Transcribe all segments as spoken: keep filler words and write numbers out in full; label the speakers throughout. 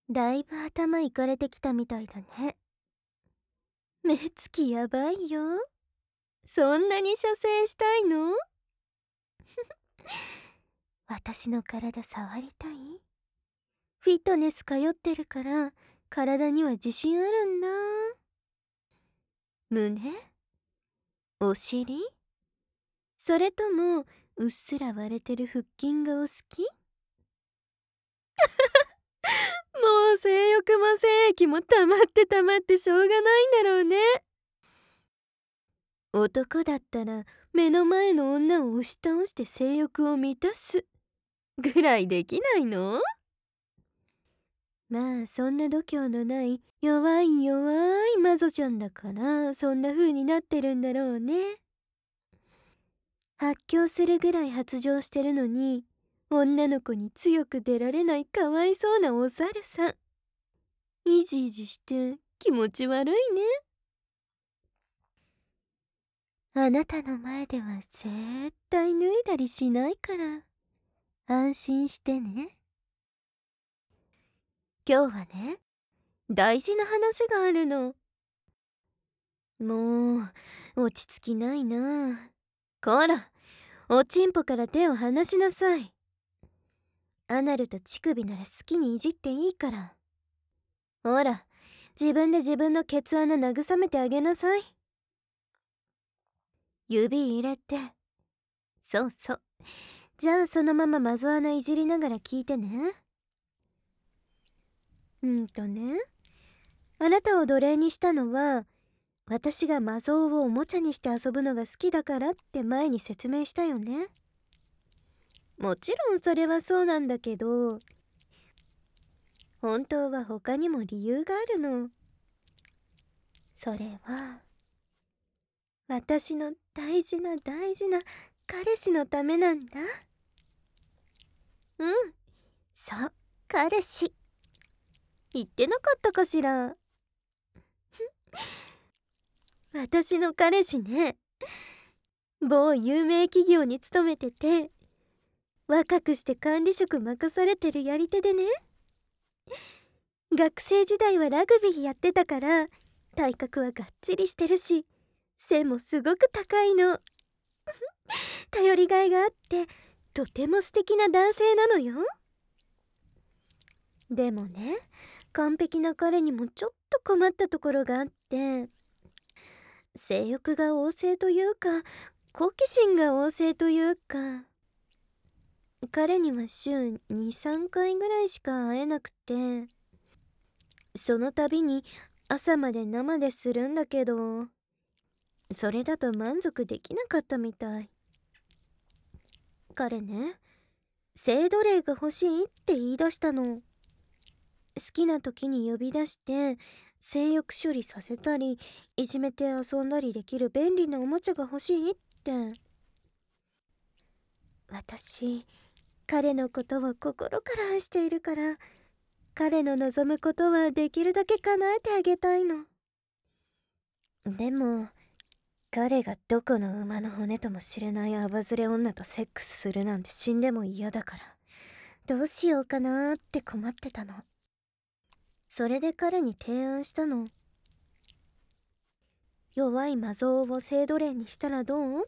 Speaker 1: だいぶ頭いかれてきたみたいだね。目つきやばいよ。そんなに射精したいの？私の体触りたい？フィットネス通ってるから体には自信あるんだ。胸？お尻？それともうっすら割れてる腹筋がお好き？もう性欲も性液も溜まって溜まってしょうがないんだろうね。男だったら目の前の女を押し倒して性欲を満たすぐらいできないの？まあそんな度胸のない弱い弱い魔女ちゃんだからそんな風になってるんだろうね。発狂するぐらい発情してるのに女の子に強く出られないかわいそうなお猿さん。いじいじして気持ち悪いね。あなたの前では絶対脱いだりしないから安心してね。今日はね、大事な話があるの。もう落ち着きないな。こら、おちんぽから手を離しなさい。アナルと乳首なら好きにいじっていいから。ほら、自分で自分のケツ穴慰めてあげなさい。指入れて。そうそう。じゃあそのままマゾ穴いじりながら聞いてね。うんとね、あなたを奴隷にしたのは私がマゾをおもちゃにして遊ぶのが好きだからって前に説明したよね。もちろんそれはそうなんだけど、本当は他にも理由があるの。それは私の大事な大事な彼氏のためなんだ。うん、そう、彼氏。言ってなかったかしら。私の彼氏ね、某有名企業に勤めてて若くして管理職任されてるやり手でね、学生時代はラグビーやってたから体格はがっちりしてるし背もすごく高いの。頼りがいがあってとても素敵な男性なのよ。でもね、完璧な彼にもちょっと困ったところがあって、性欲が旺盛というか好奇心が旺盛というか、彼には週にさんかいぐらいしか会えなくて、その度に朝まで生でするんだけど、それだと満足できなかったみたい。彼ね、性奴隷が欲しいって言い出したの。好きな時に呼び出して性欲処理させたりいじめて遊んだりできる便利なおもちゃが欲しいって。私、彼のことを心から愛しているから彼の望むことはできるだけ叶えてあげたいの。でも彼がどこの馬の骨とも知れないアバズレ女とセックスするなんて死んでも嫌だからどうしようかなーって困ってたの。それで彼に提案したの。弱い魔像を性奴隷にしたらどうって。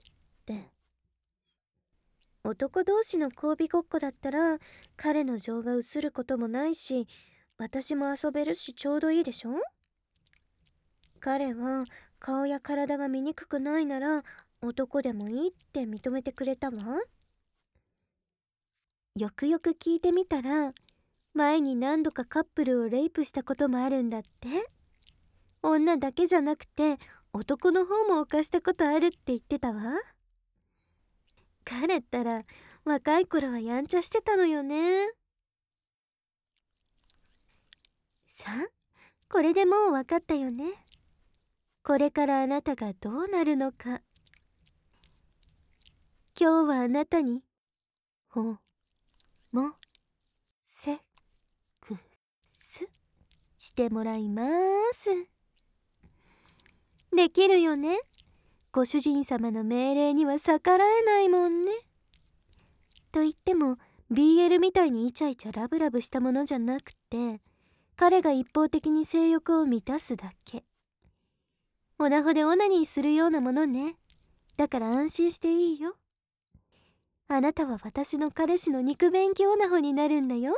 Speaker 1: 男同士の交尾ごっこだったら彼の情が移ることもないし私も遊べるしちょうどいいでしょ。彼は顔や体が醜くないなら男でもいいって認めてくれたわ。よくよく聞いてみたら前に何度かカップルをレイプしたこともあるんだって。女だけじゃなくて男の方も犯したことあるって言ってたわ。彼ったら若い頃はやんちゃしてたのよね。さあ、これでもう分かったよね。これからあなたがどうなるのか。今日はあなたにほもセクスしてもらいます。できるよね。ご主人様の命令には逆らえないもんね。と言っても ビーエル みたいにイチャイチャラブラブしたものじゃなくて彼が一方的に性欲を満たすだけ。オナホでオナニーするようなものね。だから安心していいよ。あなたは私の彼氏の肉便器オナホになるんだよ。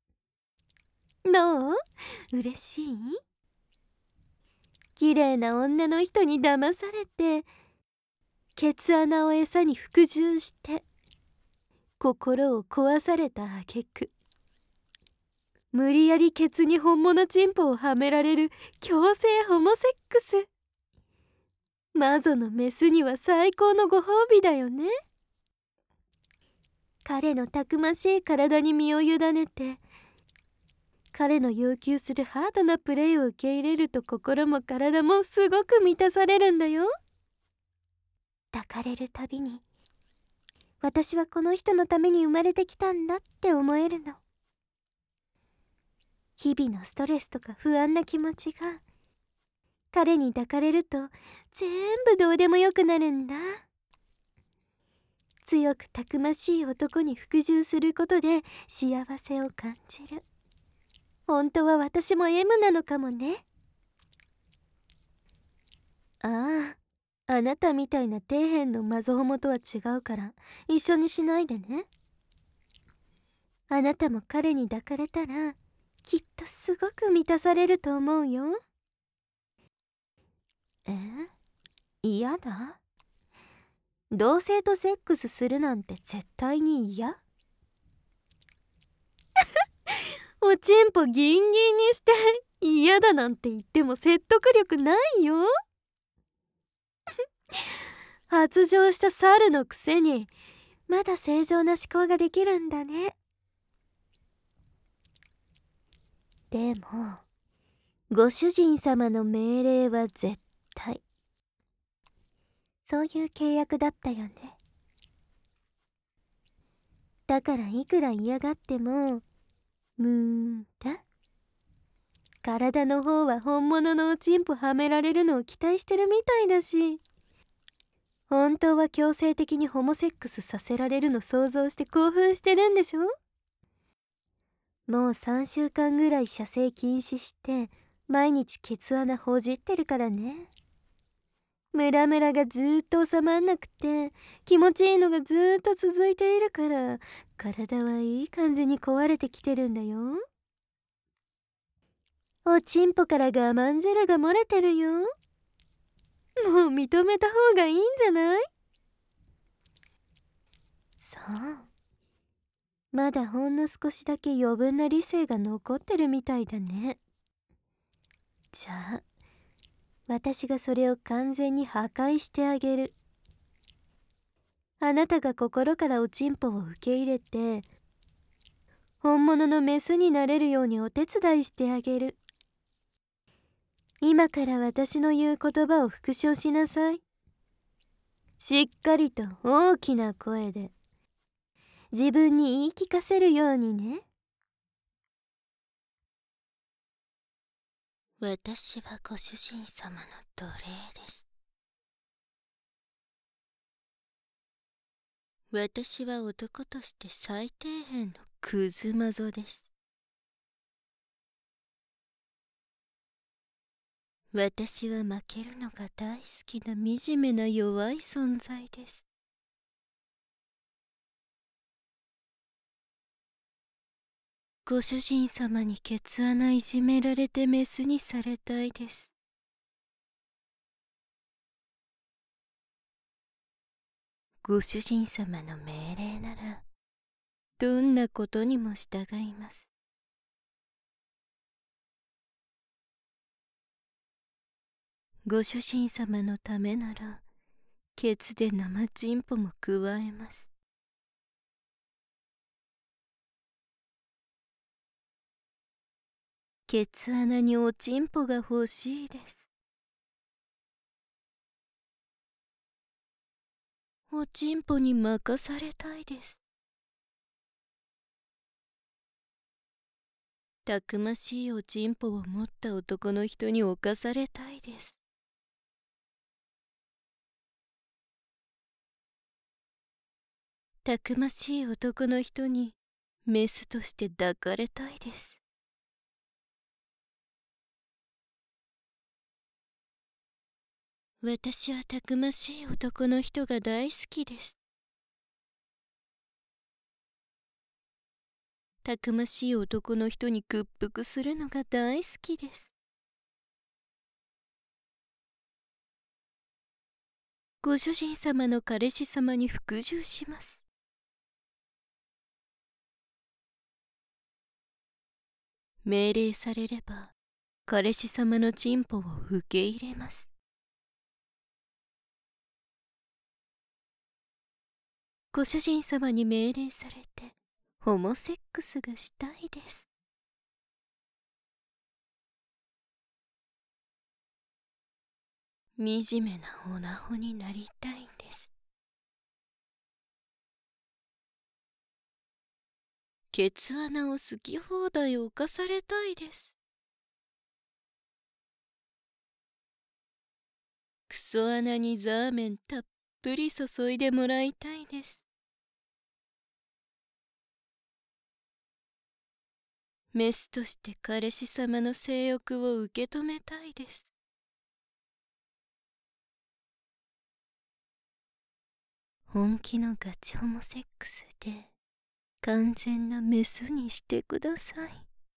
Speaker 1: どう？嬉しい？綺麗な女の人に騙されて、ケツ穴を餌に服従して心を壊された挙句、無理やりケツに本物チンポをはめられる強制ホモセックス。マゾのメスには最高のご褒美だよね。彼のたくましい体に身を委ねて、彼の要求するハードなプレイを受け入れると心も体もすごく満たされるんだよ。抱かれるたびに、私はこの人のために生まれてきたんだって思えるの。日々のストレスとか不安な気持ちが彼に抱かれると全部どうでもよくなるんだ。強くたくましい男に服従することで幸せを感じる。本当は私も エム なのかもね。ああ、あなたみたいな底辺のマゾホモとは違うから一緒にしないでね。あなたも彼に抱かれたらきっとすごく満たされると思うよ。え？嫌だ？同性とセックスするなんて絶対に嫌？おちんぽギンギンにして嫌だなんて言っても説得力ないよ。発情した猿のくせにまだ正常な思考ができるんだね。でもご主人様の命令は絶対。そういう契約だったよね。だからいくら嫌がっても無駄。体の方は本物のおちんぽはめられるのを期待してるみたいだし、本当は強制的にホモセックスさせられるの想像して興奮してるんでしょ？もうさんしゅうかんぐらい射精禁止して毎日ケツ穴ほじってるからね。ムラムラがずーっと収まんなくて気持ちいいのがずーっと続いているから、体はいい感じに壊れてきてるんだよ。おちんぽから我慢汁が漏れてるよ。もう認めた方がいいんじゃない？そう、まだほんの少しだけ余分な理性が残ってるみたいだね。じゃあ私がそれを完全に破壊してあげる。あなたが心からおちんぽを受け入れて本物のメスになれるようにお手伝いしてあげる。今から私の言う言葉を復唱しなさい。しっかりと大きな声で自分に言い聞かせるようにね。私はご主人様の奴隷です。私は男として最底辺のクズマゾです。私は負けるのが大好きな惨めな弱い存在です。ご主人様にケツ穴いじめられてメスにされたいです。ご主人様の命令ならどんなことにも従います。ご主人様のためならケツで生チンポも加えます。ケツ穴におちんぽが欲しいです。おちんぽに任されたいです。たくましいおちんぽを持った男の人に侵されたいです。たくましい男の人にメスとして抱かれたいです。 私はたくましい男の人が大好きです。たくましい男の人に屈服するのが大好きです。ご主人様の彼氏様に服従します。命令されれば彼氏様のチンポを受け入れます。ご主人様に命令されてホモセックスがしたいです。惨めなオナホになりたいんです。ケツ穴を好き放題犯されたいです。クソ穴にザーメンたっぷり注いでもらいたいです。メスとして彼氏様の性欲を受け止めたいです。本気のガチホモセックスで完全なメスにしてください。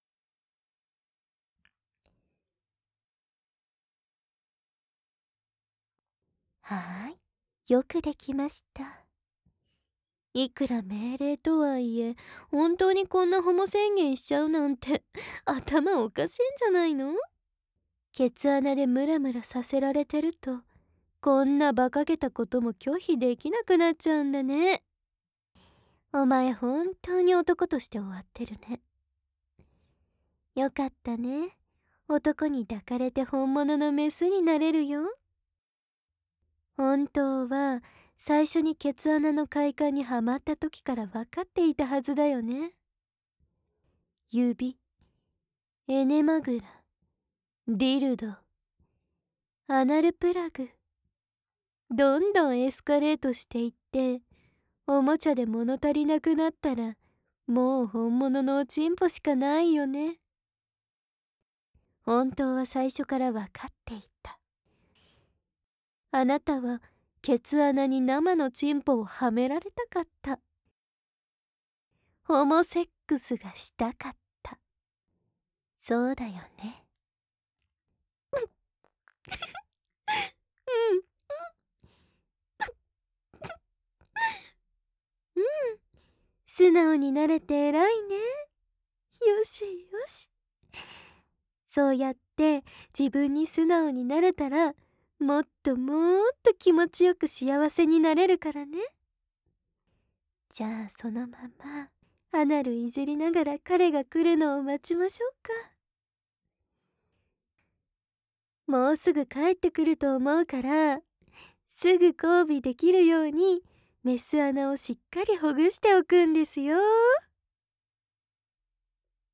Speaker 1: はーい、よくできました。いくら命令とはいえ、本当にこんなホモ宣言しちゃうなんて頭おかしいんじゃないの？ケツ穴でムラムラさせられてると、こんな馬鹿げたことも拒否できなくなっちゃうんだね。お前本当に男として終わってるね。よかったね。男に抱かれて本物のメスになれるよ。本当は最初にケツ穴の快感にはまった時から分かっていたはずだよね。指、エネマグラ、ディルド、アナルプラグ、どんどんエスカレートしていって、おもちゃで物足りなくなったらもう本物のおちんぽしかないよね。本当は最初から分かっていた。あなたはケツ穴に生のチンポをはめられたかった。ホモセックスがしたかった。そうだよね。うん。うん。素直になれて偉いね。よしよし。そうやって自分に素直になれたら、もっともっと気持ちよく幸せになれるからね。じゃあそのままアナルいじりながら彼が来るのを待ちましょうか。もうすぐ帰ってくると思うから、すぐ交尾できるようにメス穴をしっかりほぐしておくんですよ。